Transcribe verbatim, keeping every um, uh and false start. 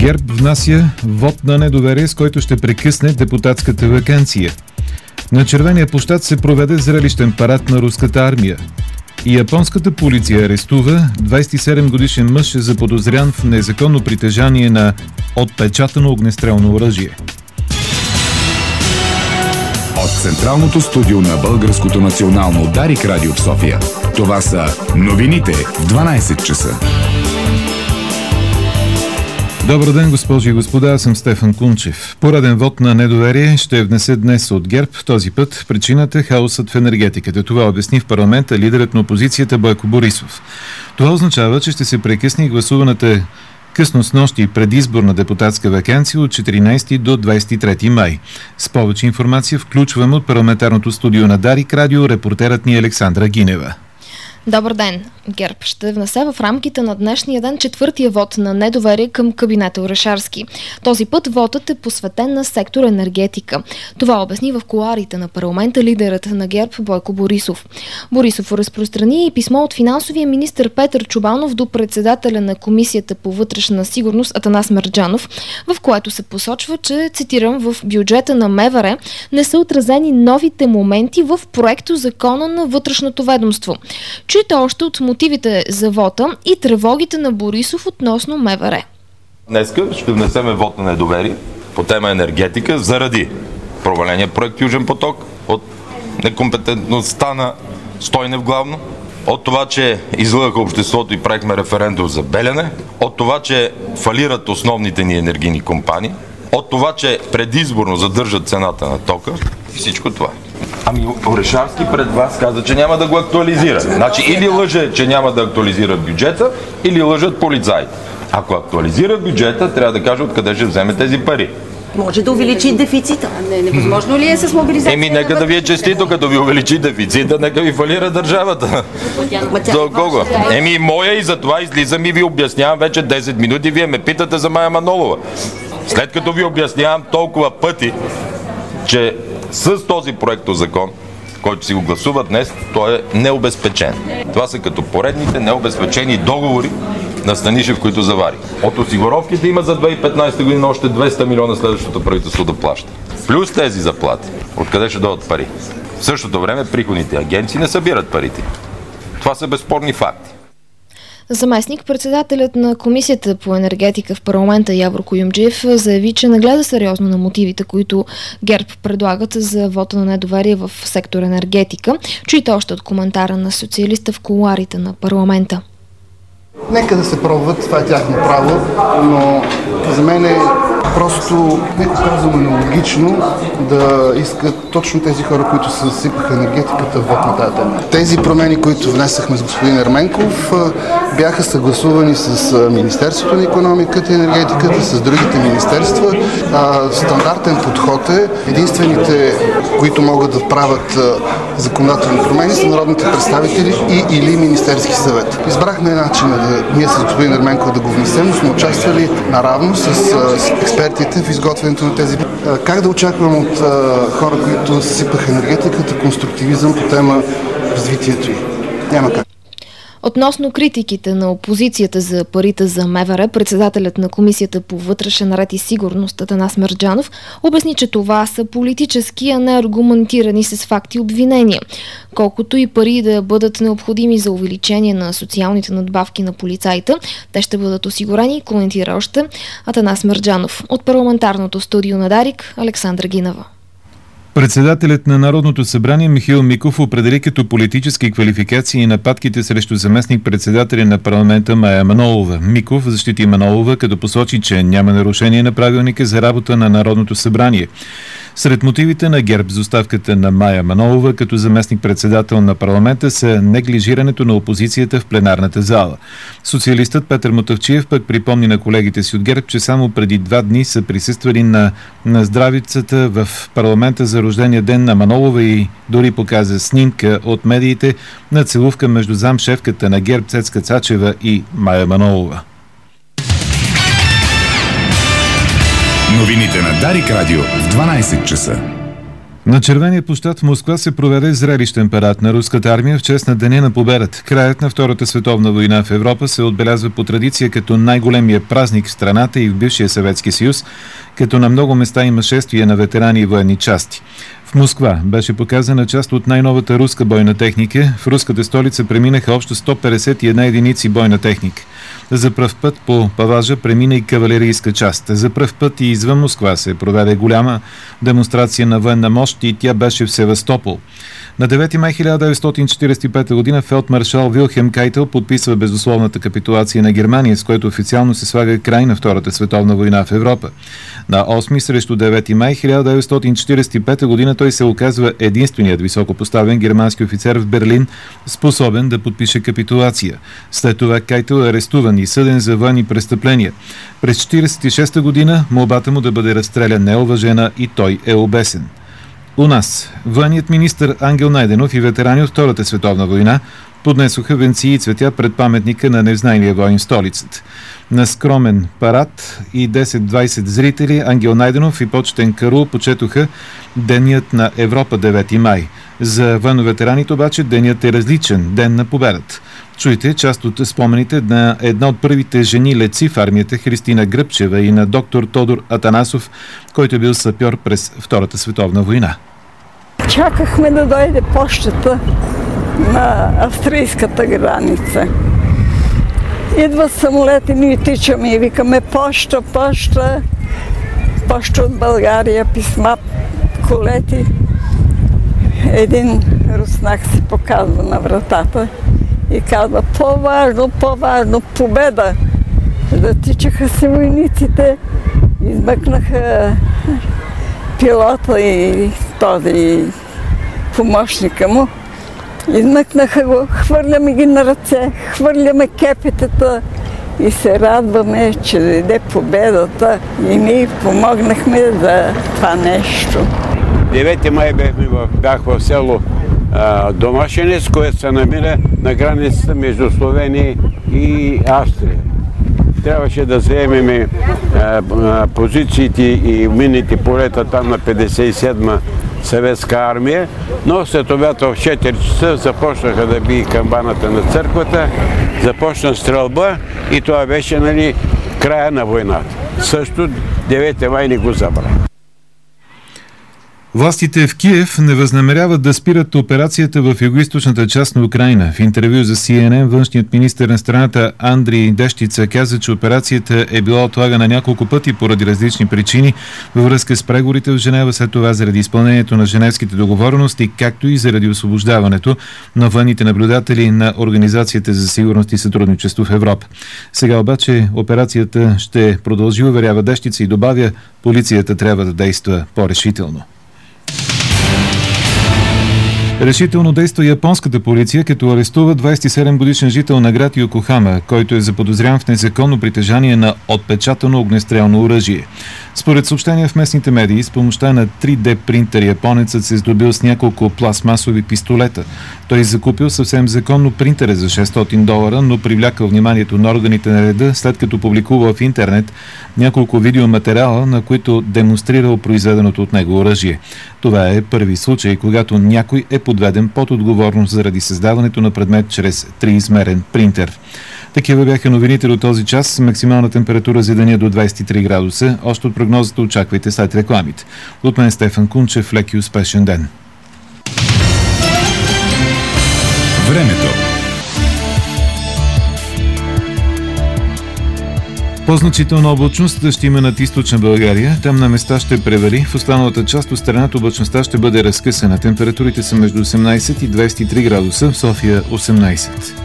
ГЕРБ внася вот на недоверие, с който ще прекъсне депутатската ваканция. На червения площад се проведе зрелищен парад на руската армия. И японската полиция арестува двадесет и седем годишен мъж, заподозрян в незаконно притежание на отпечатано огнестрелно оръжие. От централното студио на Българското национално Дарик радио в София. Това са новините в дванадесет часа. Добър ден, госпожи и господа, аз съм Стефан Кунчев. Пореден вод на недоверие ще внесе днес от ГЕРБ. Този път причината е хаосът в енергетиката. Това обясни в парламента лидерът на опозицията Бойко Борисов. Това означава, че ще се прекъсне гласуваната късно снощи предизборна депутатска ваканция от четиринадесети до двадесет и трети май. С повече информация включваме от парламентарното студио на Дарик радио репортерът ни Александра Гинева. Добър ден! ГЕРБ ще внесе в рамките на днешния ден четвъртия вод на недоверие към кабинета Орешарски. Този път вотът е посветен на сектор енергетика. Това обясни в кулоарите на парламента лидерът на ГЕРБ Бойко Борисов. Борисов разпространи и писмо от финансовия министър Петър Чобанов до председателя на Комисията по вътрешна сигурност Атанас Мерджанов, в което се посочва, че, цитирам, в бюджета на МВР не са отразени новите моменти в проекто закона на вътрешното ведомство. Чуйте още от мотивите за вота и тревогите на Борисов относно МВР. Днеска ще внесеме вод на недоверие по тема енергетика заради проваления проект Южен поток, от некомпетентността на Стойнев главно, от това, че излъгаха обществото и правихме референдум за Белене, от това, че фалират основните ни енергийни компании, от това, че предизборно задържат цената на тока и всичко това. Ами Орешарски пред вас каза, че няма да го актуализира. Значи или лъже, че няма да актуализира бюджета, или лъжат полицаите. Ако актуализира бюджета, трябва да каже откъде ще вземе тези пари. Може да увеличи дефицита. Не, невъзможно ли е с мобилизация? Еми, нека да ви е честито, като ви увеличи дефицита, нека ви фалира държавата. До кого? Еми, моя и за това излизам и ви обяснявам вече десет минути. Вие ме питате за Мая Манолова. След като ви обяснявам толкова пъти, че с този проектозакон, който си го гласува днес, той е необезпечен. Това са като поредните необезпечени договори на Станишев, които завари. От осигуровките има за две хиляди и петнадесета година още двеста милиона следващото правителство да плаща. Плюс тези заплати. Откъде ще дойдат пари? В същото време приходните агенции не събират парите. Това са безспорни факти. Заместник председателят на Комисията по енергетика в парламента Явор Куюмджиев заяви, че не гледа сериозно на мотивите, които ГЕРБ предлагат за вота на недоверие в сектор енергетика. Чуйте още от коментара на социалиста в кулоарите на парламента. Нека да се пробват, това е тяхно право, но за мен е просто, неко казваме, нелогично да искат точно тези хора, които съсипаха енергетиката, вод на тази тема. Тези промени, които внесахме с господин Ерменков, бяха съгласувани с Министерството на икономиката и енергетиката, с другите министерства. Стандартен подход е, единствените, които могат да правят законодателни промени, са народните представители и или Министерски съвет. Избрахме начина да ние с господин Ерменков да го внесем, но сме участвали наравно с, с експертите в изготвянето на тези. Как да очаквам от а, хора, които съсипаха енергетиката, конструктивизъм по тема развитието й? Няма как. Относно критиките на опозицията за парите за МВР, председателят на Комисията по вътрешен ред и сигурност Атанас Мерджанов обясни, че това са политически, а не аргументирани с факти обвинения. Колкото и пари да бъдат необходими за увеличение на социалните надбавки на полицаите, те ще бъдат осигурени, коментира още Атанас Мерджанов. От парламентарното студио на Дарик, Александра Гинева. Председателят на Народното събрание Михаил Миков определи като политически квалификации и нападките срещу заместник-председателя на парламента Мая Манолова. Миков защити Манолова, като посочи, че няма нарушение на правилника за работа на Народното събрание. Сред мотивите на ГЕРБ за оставката на Мая Манолова като заместник-председател на парламента са неглижирането на опозицията в пленарната зала. Социалистът Петър Мутавчиев пък припомни на колегите си от ГЕРБ, че само преди два дни са присъствали на, на здравицата в парламента за рождения ден на Манолова и дори показа снимка от медиите на целувка между замшефката на ГЕРБ Цецка Цачева и Мая Манолова. Новините на Дарик радио в дванадесет часа. На Червения площад в Москва се проведе зрелищен парад на руската армия в чест на Деня на победата. Краят на Втората световна война в Европа се отбелязва по традиция като най-големия празник в страната и в бившия Съветски съюз, като на много места има шествия на ветерани и военни части. В Москва беше показана част от най-новата руска бойна техника. В руската столица преминаха общо сто петдесет и една единици бойна техника. За пръв път по паважа премина и кавалерийска част. За пръв път и извън Москва се проведе голяма демонстрация на военна мощ и тя беше в Севастопол. На девети май хиляда деветстотин четиридесет и пета година фелдмаршал Вилхелм Кайтел подписва безусловната капитулация на Германия, с което официално се слага край на Втората световна война в Европа. На осми срещу девети май хиляда деветстотин четиридесет и пета година той се оказва единственият високопоставен германски офицер в Берлин, способен да подпише капитулация. След това Кайтел е арестуван и съден за военни престъпления. През четиридесет и шеста година молбата му да бъде разстрелян не е уважена и той е обесен. У нас военният министър Ангел Найденов и ветерани от Втората световна война поднесоха венци и цветя пред паметника на незнайния войн в столицата. На скромен парад и десет-двайсет зрители Ангел Найденов и почетен Карул почетоха Денят на Европа девети май. За военноветераните обаче денят е различен – Ден на победата. Чуйте част от спомените на една от първите жени летци в армията Христина Гръбчева и на доктор Тодор Атанасов, който е бил сапьор през Втората световна война. Чакахме да дойде пощата на австрийската граница. Идва самолет и ние тичаме и викаме поща, поща, поща от България, писма, колети. Един руснак се показва на вратата и казва: по-важно, по-важно, победа! Затичаха се войниците, измъкнаха пилота и този помощника му. Измъкнаха го, хвърляме ги на ръце, хвърляме кепетата и се радваме, че дойде победата и ние помогнахме за това нещо. девети май бях в село Домашенец, което се намира на границата между Словения и Австрия. Трябваше да заемем позициите и минните полета там на петдесет и седма съветска армия, но след обята в четири часа започнаха да бие камбаната на църквата, започна стрелба и това беше, нали, края на войната. Също девети май не го забравя. Властите в Киев не възнамеряват да спират операцията в югоизточната част на Украйна. В интервю за Си Ен Ен външният министър на страната Андрий Дещица каза, че операцията е била отлагана няколко пъти поради различни причини във връзка с преговорите в Женева, след това заради изпълнението на женевските договорености, както и заради освобождаването на военните наблюдатели на Организацията за сигурност и сътрудничество в Европа. Сега обаче операцията ще продължи, уверява Дещица и добавя, полицията трябва да действа по-решително. Решително действа японската полиция, като арестува двайсет и седем годишен жител на град Йокохама, който е заподозрян в незаконно притежание на отпечатано огнестрелно оръжие. Според съобщения в местните медии, с помощта на три Д принтер японецът се здобил с няколко пластмасови пистолета. Той закупил съвсем законно принтера за шестстотин долара, но привлякал вниманието на органите на реда, след като публикувал в интернет няколко видеоматериала, на които демонстрирал произведеното от него оръжие. Това е първи случай, когато някой е подведен под отговорност заради създаването на предмет чрез триизмерен принтер. Такива бяха новините до този час. Максимална температура за деня до двайсет и три градуса. Още от прогнозата очаквайте след рекламите. От мен Стефан Кунчев, лек и успешен ден. Времето. По-значителна облачност ще има над източна България. Там на места ще превали. В останалата част от страната облачността ще бъде разкъсана. Температурите са между осемнайсет и двайсет и три градуса. В София осемнайсет.